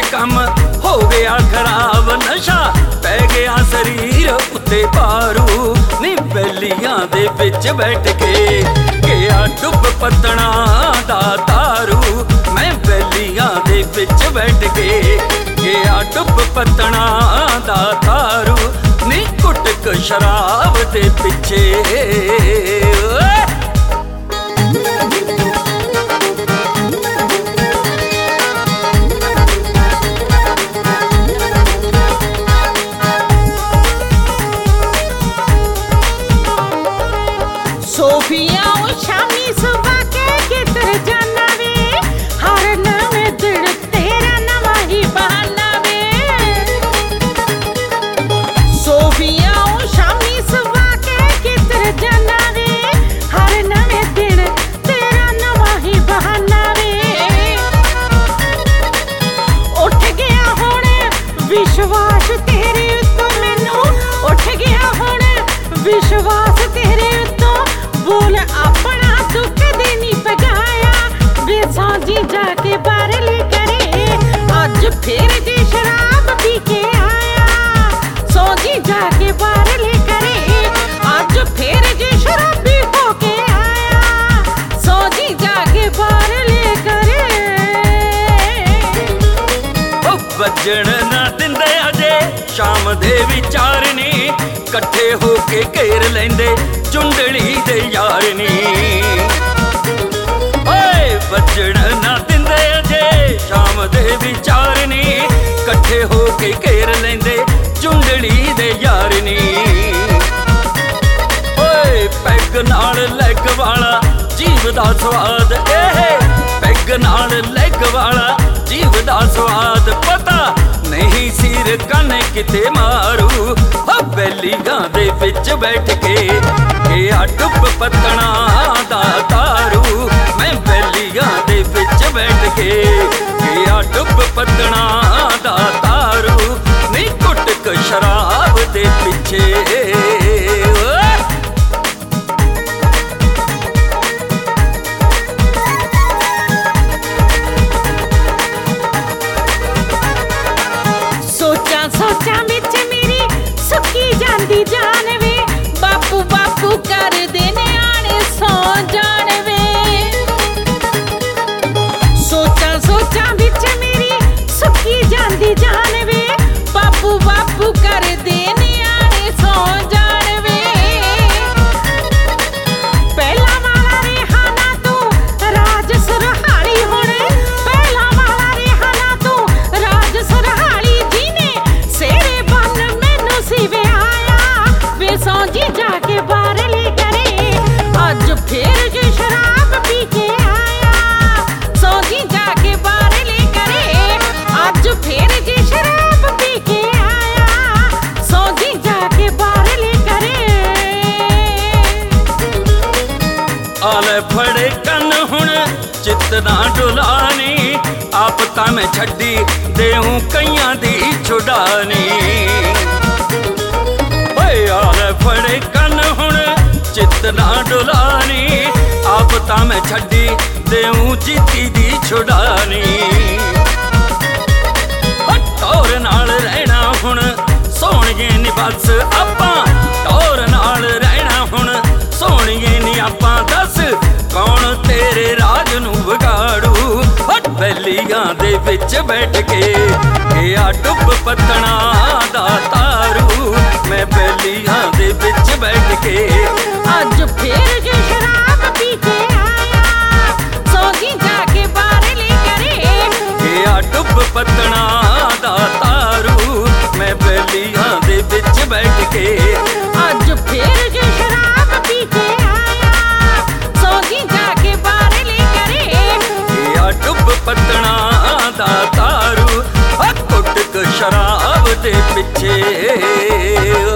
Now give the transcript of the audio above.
कम हो गया खराब, नशा पै गया शरीर उत्ते भारू। नी बैलियां दे विच बैठ के गया डुब पत्तना दा दारू। मैं बैलियां दे विच बैठ के गया डुब पत्तना दा दारू। नी कुटक शराब दे पिछे सोफिया शामी सुबह के किधर जाना वे, हर नवे दिन तेरा नवा ही बहाना वे। सोफिया शामी सुबह के किधर जाना वे, हर नवे दिन तेरा नवा ही बहाना वे। उठ गया हुण विश्वास तेरे उत्तों, मैनू उठ गया हुण विश्वास तेरे उत्तों। बोल अपना दुख देनी पगाया, बेसाजी जाके बारल करे। अज फिर जे शराब पी के आया, सौजी जाके बारल करे। अज फिर जे शराबी होके आया, सौजी जाके बारल करे। वजन ना दिंदे अजे शाम दे विचार नी, कट्ठे होके घेर लेंदे चुंडली दे यार नी। ओए वजन ना दिंदे अजे शाम दे विचार नी, कट्ठे होके घेर लेंदे चुंडली दे यार नी। ओए पैग नाल लैग वाला जीव दा स्वाद, पैग नाल लैग वाला जीव दा स्वाद। पता नहीं सिर कन किते मारू, बैलियां दे विच बैठ के गया डुब पत्तना दा दारू। मैं बैलियां दे विच बैठ के गया डुब पत्तना दा दारू। नी कुटक शराब दे पिछे सोचा विच मेरी सुक्की जांदी जान वे। बापू बापू कर देने आने सौ जान वे। सोचा विच मेरी सुक्की जांदी जान वे। बापू बापू कर देने आने सौ जान वे। पहला वाला रेहाना तू राज सुरहाली होने, पहला वाला रेहाना तू राज सुरहाली। सेरे बन मैनू सिवे आया, वे सौजी जाके बारल करे। अज फिर जे शराब पी के आया, सौजी जाके बारल करे। अज फिर जे शराब पी के आया, सौजी जाके बारल करे। आले फड़े कन हुण चित ना डुलानी, आप तां मैं छड्डी देऊं कईयां दी छुड़ानी। ओए आले फड़े कन हुण चित ना डुलानी, आप तां मैं छड्डी देऊं जीती दी छुड़ानी। टौर नाल रहना हुण सोहणिए नी बस आपां, टौर नाल रहना हुण सोहणिए नी आपां। दस कौन तेरे राज नू विगाड़ू, बैलियां दे विच बैठ के गया डुब पत्तना दा तारू। मैं बैलियां दे विच बैठ के अज फिर जे शराब पी के आया, सौजी जाके बारल करे। गया डुब पत्तना दा तारू। मैं बैलियां दे विच बैठ के अज फिर जे शराब पी के आया, सौजी जाके बारल करे। गया डुब पत्तना दा तारू। कुटक शराब दे पिछे